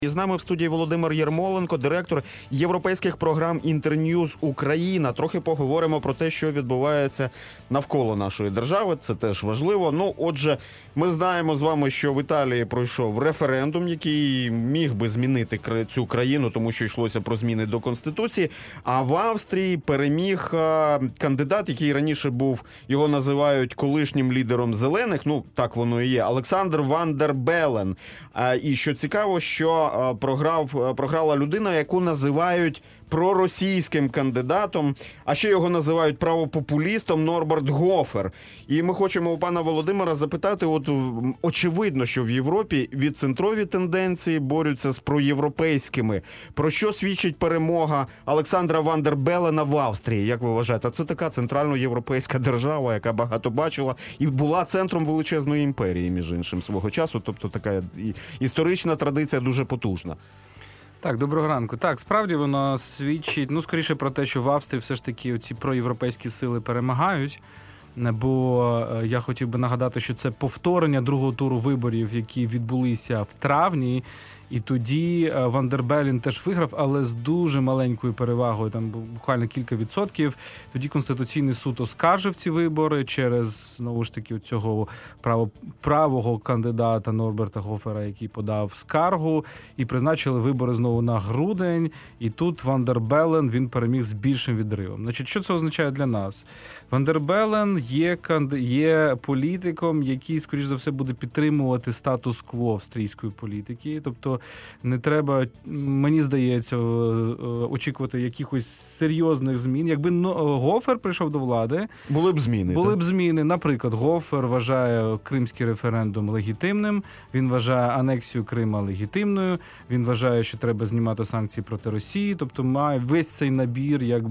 І з нами в студії Володимир Єрмоленко, директор європейських програм «Інтерньюз Україна». Трохи поговоримо про те, що відбувається навколо нашої держави. Це теж важливо. Отже, ми знаємо з вами, що в Італії пройшов референдум, який міг би змінити цю країну, тому що йшлося про зміни до Конституції. А в Австрії переміг кандидат, який раніше був, його називають колишнім лідером зелених, так воно і є, Олександр Ван дер Белен. І що цікаво, що програла людина, яку називають проросійським кандидатом, а ще його називають правопопулістом, Норберт Гофер. І ми хочемо у пана Володимира запитати, очевидно, що в Європі відцентрові тенденції борються з проєвропейськими. Про що свідчить перемога Олександра Ван дер Белена в Австрії, як ви вважаєте? Це така центральноєвропейська держава, яка багато бачила і була центром величезної імперії, між іншим, свого часу. Тобто така історична традиція дуже потужна. Так, доброго ранку. Так, справді воно свідчить, скоріше про те, що в Австрії все ж таки ці проєвропейські сили перемагають. Бо я хотів би нагадати, що це повторення другого туру виборів, які відбулися в травні. І тоді Ван дер Белен теж виграв, але з дуже маленькою перевагою, там буквально кілька відсотків. Тоді Конституційний суд оскаржив ці вибори через, знову ж таки, цього правого кандидата Норберта Гофера, який подав скаргу, і призначили вибори знову на грудень. І тут Ван дер Белен, він переміг з більшим відривом. Значить, що це означає для нас? Ван дер Белен є політиком, який, скоріш за все, буде підтримувати статус-кво австрійської політики. Тобто не треба, мені здається, очікувати якихось серйозних змін. Якби Гофер прийшов до влади, були б зміни. Наприклад, Гофер вважає кримський референдум легітимним, він вважає анексію Крима легітимною, він вважає, що треба знімати санкції проти Росії. Тобто має весь цей набір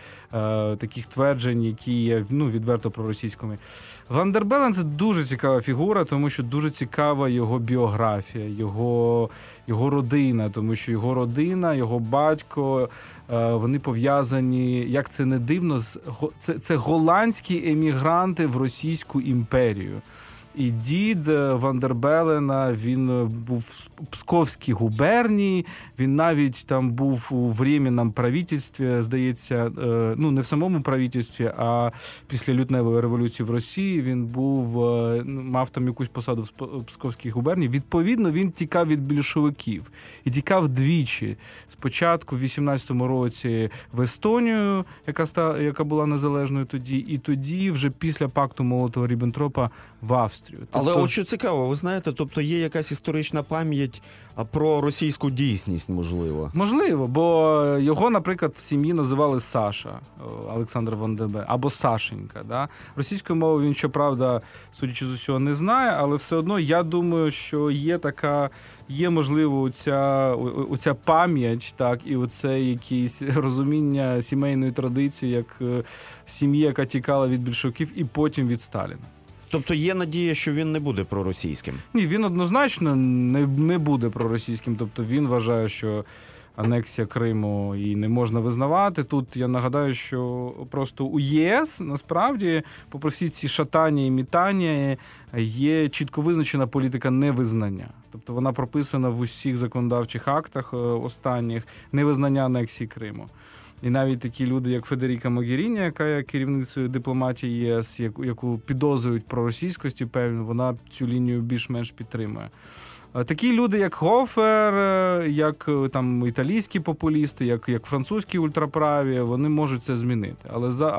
таких тверджень, які є відверто проросійськими. Ван дер Белен – це дуже цікава фігура, тому що дуже цікава його біографія, його родина, тому що його родина, його батько, вони пов'язані, як це не дивно, це голландські емігранти в Російську імперію. І дід Ван дер Белена, він був в Псковській губернії, він навіть там був у Временному правительстві, здається, не в самому правительстві, а після лютневої революції в Росії він мав там якусь посаду в Псковській губернії. Відповідно, він тікав від більшовиків. І тікав двічі. Спочатку в 18-му році в Естонію, яка була незалежною тоді, і тоді вже після пакту Молотова-Ріббентропа в Австрію. Але от що цікаво, ви знаєте, тобто є якась історична пам'ять про російську дійсність, можливо? Можливо, бо його, наприклад, в сім'ї називали Саша, Олександр Ван дер Белен, або Сашенька. Да? Російською мовою він, щоправда, судячи з усього, не знає, але все одно я думаю, що є, можливо, оця пам'ять, так, і оце якесь розуміння сімейної традиції, як сім'ї, яка тікала від більшовиків і потім від Сталіна. Тобто є надія, що він не буде проросійським? Ні, він однозначно не буде проросійським. Тобто він вважає, що анексія Криму її не можна визнавати. Тут я нагадаю, що просто у ЄС, насправді, попри всі ці шатання і мітання, є чітко визначена політика невизнання. Тобто вона прописана в усіх законодавчих актах останніх, невизнання анексії Криму. І навіть такі люди, як Федеріка Могеріні, яка є керівницею дипломатії ЄС, яку підозрюють про російськості, певно, вона цю лінію більш-менш підтримує. Такі люди, як Гофер, як там італійські популісти, як французькі ультраправі, вони можуть це змінити.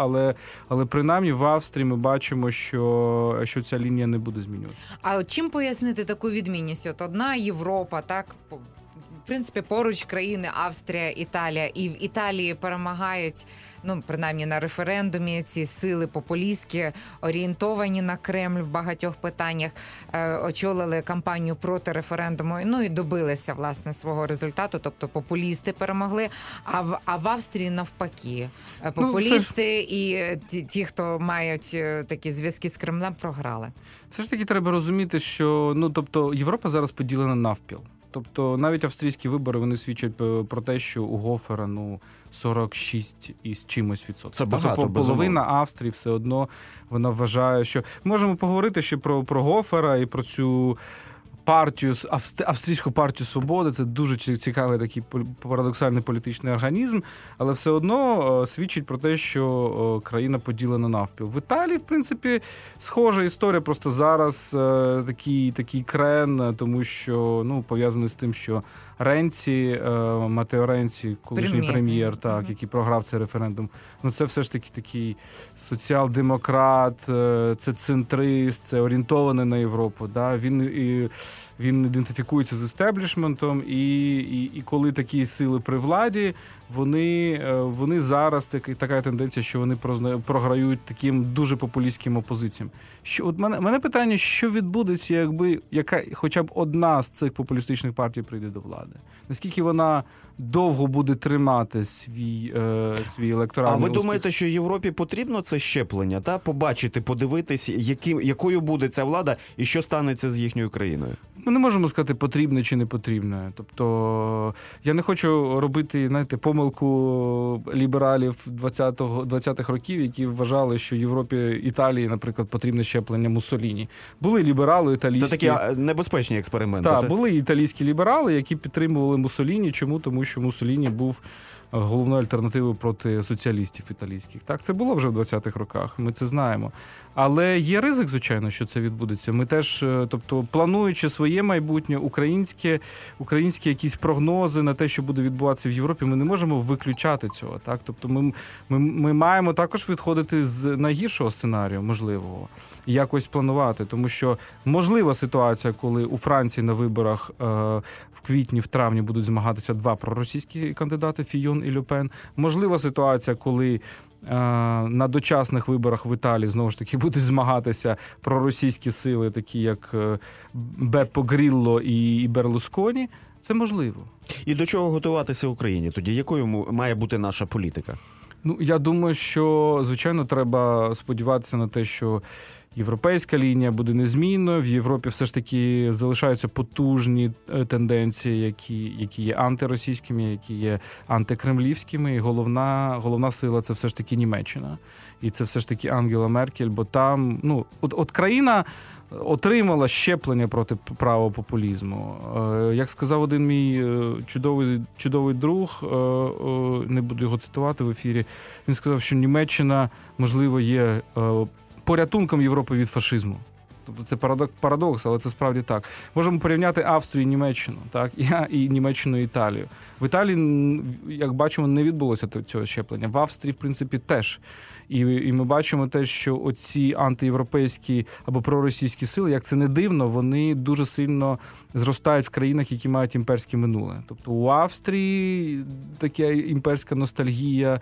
Але принаймні в Австрії ми бачимо, що ця лінія не буде змінюватися. А чим пояснити таку відмінність? От одна Європа, так, в принципі, поруч країни Австрія, Італія, і в Італії перемагають, принаймні на референдумі, ці сили популістські, орієнтовані на Кремль в багатьох питаннях, очолили кампанію проти референдуму, і добилися, власне, свого результату, тобто популісти перемогли, а в Австрії навпаки. Популісти і ті, хто мають такі зв'язки з Кремлем, програли. Все ж таки треба розуміти, що, тобто, Європа зараз поділена навпіл. Тобто навіть австрійські вибори, вони свідчать про те, що у Гофера 46 із чимось відсотків. Це багато, тобто половина Австрії все одно вона вважає, що... Можемо поговорити ще про Гофера і про цю Австрійську партію свободи. Це дуже цікавий такий парадоксальний політичний організм, але все одно свідчить про те, що країна поділена навпіл. В Італії, в принципі, схожа історія, просто зараз такий крен, тому що пов'язаний з тим, що Ренці, Матео Ренці, колишній прем'єр, який програв цей референдум, це все ж таки такий соціал-демократ, це центрист, це орієнтований на Європу. Да? Він ідентифікується з істеблішментом, і коли такі сили при владі, вони зараз така тенденція, що вони програють таким дуже популістським опозиціям. Мене питання, що відбудеться, якби хоча б одна з цих популістичних партій прийде до влади? Наскільки вона довго буде тримати свій електоральний успіх? А ви успіх? думаєте, що Європі потрібно це щеплення, побачити, подивитись, якою буде ця влада і що станеться з їхньою країною? Ми не можемо сказати, потрібне чи не потрібне. Тобто, я не хочу робити, помилку лібералів 20-х років, які вважали, що Європі, Італії, наприклад, потрібне щеплення Муссоліні. Були ліберали італійські. Це такі небезпечні експерименти. Так, були італійські ліберали, які підтримували Муссоліні. Чому? Тому що Муссоліні був головною альтернативою проти соціалістів італійських. Так, це було вже в 20-х роках, ми це знаємо. Але є ризик, звичайно, що це відбудеться. Ми теж, плануючи своє майбутнє, українські якісь прогнози на те, що буде відбуватися в Європі, ми не можемо виключати цього. Так? Тобто ми маємо також відходити з найгіршого сценарію, можливого, і якось планувати. Тому що можлива ситуація, коли у Франції на виборах в квітні, в травні будуть змагатися два проросійські кандидати, Фійон і Ле Пен. Можлива ситуація, коли на дочасних виборах в Італії, знову ж таки, будуть змагатися проросійські сили, такі як Беппо Грілло і Берлусконі. Це можливо. І до чого готуватися Україні тоді? Якою має бути наша політика? Я думаю, що, звичайно, треба сподіватися на те, що європейська лінія буде незмінною. В Європі все ж таки залишаються потужні тенденції, які є антиросійськими, які є антикремлівськими. І головна сила – це все ж таки Німеччина. І це все ж таки Ангела Меркель, бо там, от країна отримала щеплення проти правого популізму. Як сказав один мій чудовий друг, не буду його цитувати в ефірі, він сказав, що Німеччина, можливо, є порятунком Європи від фашизму. Тобто це парадокс, але це справді так. Можемо порівняти Австрію і Німеччину, так? І Німеччину і Італію. В Італії, як бачимо, не відбулося цього щеплення. В Австрії, в принципі, теж. І ми бачимо те, що оці антиєвропейські або проросійські сили, як це не дивно, вони дуже сильно зростають в країнах, які мають імперське минуле. Тобто у Австрії така імперська ностальгія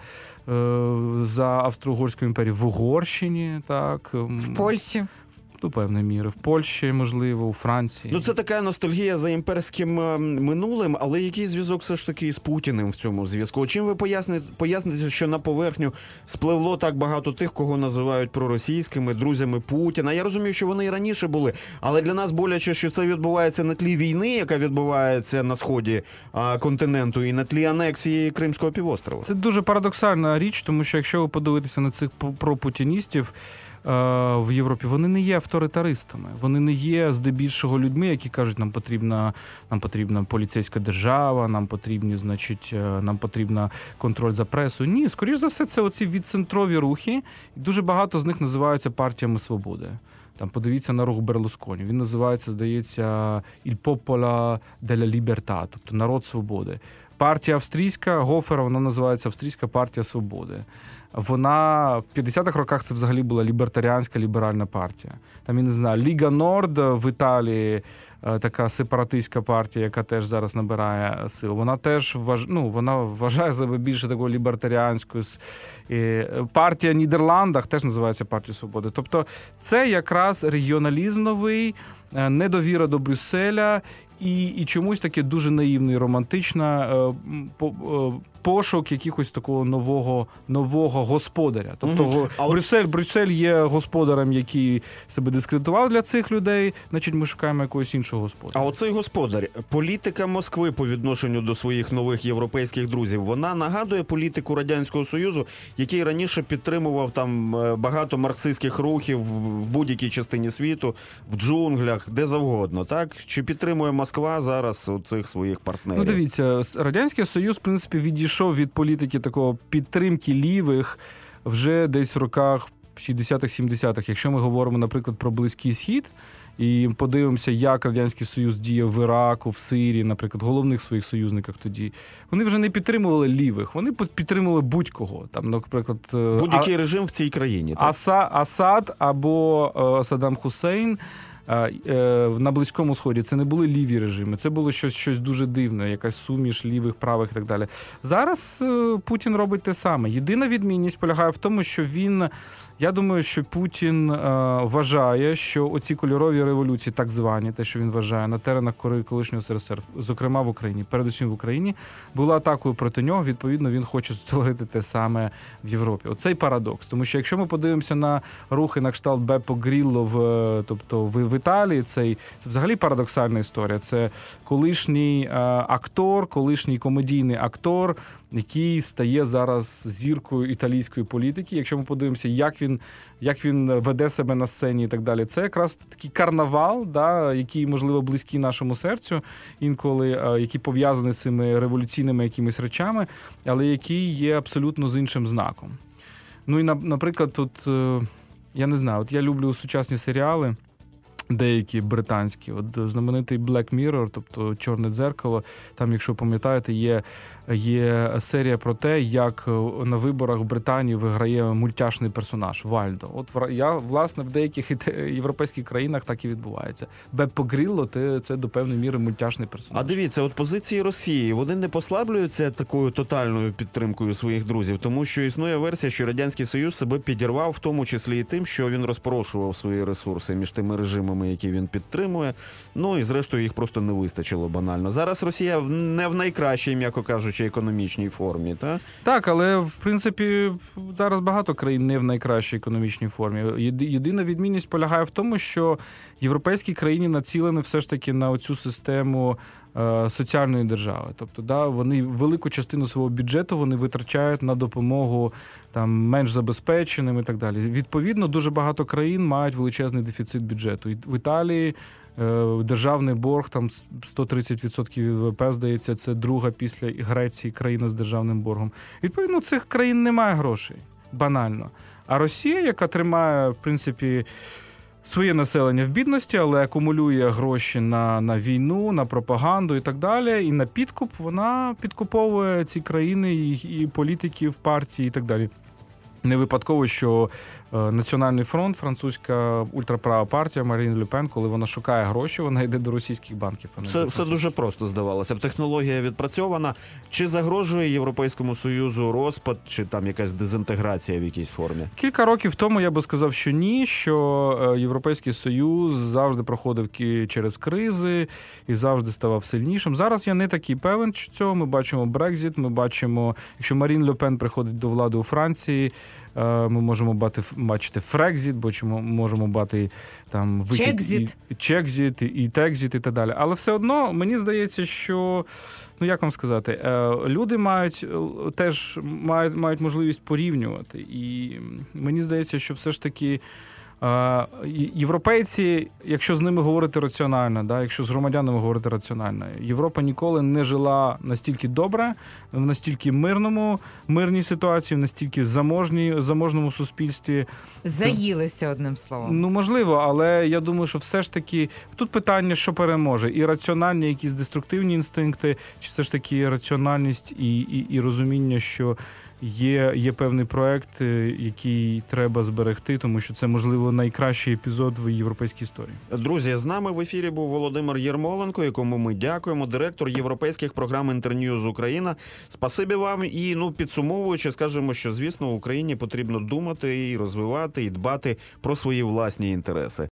за Австро-Угорську імперію, в Угорщині, так. В Польщі. До певної міри. В Польщі, можливо, у Франції. Це така ностальгія за імперським минулим, але який зв'язок все ж таки з Путіним в цьому зв'язку? Чим ви поясните, що на поверхню спливло так багато тих, кого називають проросійськими, друзями Путіна? Я розумію, що вони і раніше були, але для нас боляче, що це відбувається на тлі війни, яка відбувається на сході континенту, і на тлі анексії Кримського півострова. Це дуже парадоксальна річ, тому що якщо ви подивитеся на цих пропутіністів, в Європі, вони не є авторитаристами. Вони не є здебільшого людьми, які кажуть, нам потрібна поліцейська держава, нам потрібна контроль за пресою. Ні, скоріш за все, це оці відцентрові рухи, і дуже багато з них називаються партіями свободи. Там подивіться на рух Берлусконі. Він називається, здається, «Il Popolo della Libertà», тобто «Народ свободи». Партія австрійська, Гофера, вона називається Австрійська партія свободи. Вона в 50-х роках це взагалі була лібертаріанська ліберальна партія. Там, я не знаю, Ліга Норд в Італії, така сепаратистська партія, яка теж зараз набирає сил. Вона теж вона вважає себе більше такою лібертаріанською. Партія в Нідерландах теж називається партія свободи. Тобто це якраз регіоналізм новий, недовіра до Брюсселя і чомусь таке дуже наївне і романтичне пошук якихось такого нового господаря. Тобто Мгм. Брюссель є господарем, який себе дискредитував для цих людей, значить ми шукаємо якогось іншого господаря. А оцей господар, політика Москви по відношенню до своїх нових європейських друзів, вона нагадує політику Радянського Союзу, який раніше підтримував там багато марксистських рухів в будь-якій частині світу, в джунглях, де завгодно, так? Чи підтримує Москва зараз цих своїх партнерів? Ну, дивіться, Радянський Союз, в принципі, відійшов від політики такого підтримки лівих вже десь в роках 60-х-70-х. Якщо ми говоримо, наприклад, про Близький Схід, і подивимося, як Радянський Союз діяв в Іраку, в Сирії, наприклад, головних своїх союзниках тоді. Вони вже не підтримували лівих, вони підтримували будь-кого. Там, наприклад, Будь-який режим в цій країні. Так? Асад або Саддам Хусейн на Близькому Сході. Це не були ліві режими, це було щось дуже дивне, якась суміш лівих, правих і так далі. Зараз Путін робить те саме. Єдина відмінність полягає в тому, що я думаю, що Путін вважає, що оці кольорові революції, так звані, те, що він вважає, на теренах колишнього СРСР, зокрема в Україні, передусім в Україні, була атакою проти нього, відповідно, він хоче створити те саме в Європі. Оцей парадокс. Тому що якщо ми подивимося на рухи на кшталт Беппо Грілло в Італії, це взагалі парадоксальна історія. Це колишній актор, колишній комедійний актор, який стає зараз зіркою італійської політики. Якщо ми подивимося, як він веде себе на сцені і так далі, це якраз такий карнавал, да, який, можливо, близький нашому серцю, інколи, який пов'язаний з цими революційними якимись речами, але який є абсолютно з іншим знаком. Ну і, наприклад, тут, я не знаю, я люблю сучасні серіали, деякі британські. От знаменитий Black Mirror, тобто «Чорне дзеркало», там, якщо пам'ятаєте, є серія про те, як на виборах в Британії виграє мультяшний персонаж Вальдо. От власне, в деяких європейських країнах так і відбувається. Беппо Грілло – це до певної міри мультяшний персонаж. А дивіться, от позиції Росії, вони не послаблюються такою тотальною підтримкою своїх друзів, тому що існує версія, що Радянський Союз себе підірвав, в тому числі і тим, що він розпорошував свої ресурси між тими режимами, які він підтримує, ну і зрештою їх просто не вистачило банально. Зараз Росія не в найкращій, м'яко кажучи, економічній формі, так? Так, але в принципі зараз багато країн не в найкращій економічній формі. Єдина відмінність полягає в тому, що європейські країни націлені все ж таки на оцю систему соціальної держави. Тобто, да, вони велику частину свого бюджету вони витрачають на допомогу там менш забезпеченим і так далі. Відповідно, дуже багато країн мають величезний дефіцит бюджету. І в Італії державний борг там 130% від ВВП, здається, це друга після Греції країна з державним боргом. Відповідно, цих країн немає грошей. Банально. А Росія, яка тримає, в принципі, своє населення в бідності, але акумулює гроші на війну, на пропаганду і так далі, і на підкуп, вона підкуповує ці країни і політиків, партії і так далі. Не випадково, що Національний фронт, французька ультраправа партія Марін Ле Пен, коли вона шукає гроші, вона йде до російських банків. Все дуже просто здавалося б. Технологія відпрацьована. Чи загрожує Європейському Союзу розпад, чи там якась дезінтеграція в якійсь формі? Кілька років тому я би сказав, що ні, що Європейський Союз завжди проходив через кризи і завжди ставав сильнішим. Зараз я не такий певен цього. Ми бачимо Брекзит, ми бачимо, якщо Марін Ле Пен приходить до влади у Франції, ми можемо бачити Фрекзіт, можемо бачити там Чекзіт, і Текзіт і так далі. Але все одно мені здається, що, ну як вам сказати, люди мають можливість порівнювати. І мені здається, що все ж таки європейці, якщо з ними говорити раціонально, да, якщо з громадянами говорити раціонально, Європа ніколи не жила настільки добре, в настільки мирній ситуації, в настільки заможному суспільстві. Заїлися, одним словом. Ну, можливо, але я думаю, що все ж таки тут питання, що переможе. І раціональні якісь деструктивні інстинкти, чи все ж таки раціональність і розуміння, що є певний проект, який треба зберегти, тому що це, можливо, найкращий епізод в європейській історії. Друзі, з нами в ефірі був Володимир Єрмоленко, якому ми дякуємо, директор європейських програм «Інтерньюз Україна». Спасибі вам. І, підсумовуючи, скажемо, що, звісно, Україні потрібно думати і розвивати, і дбати про свої власні інтереси.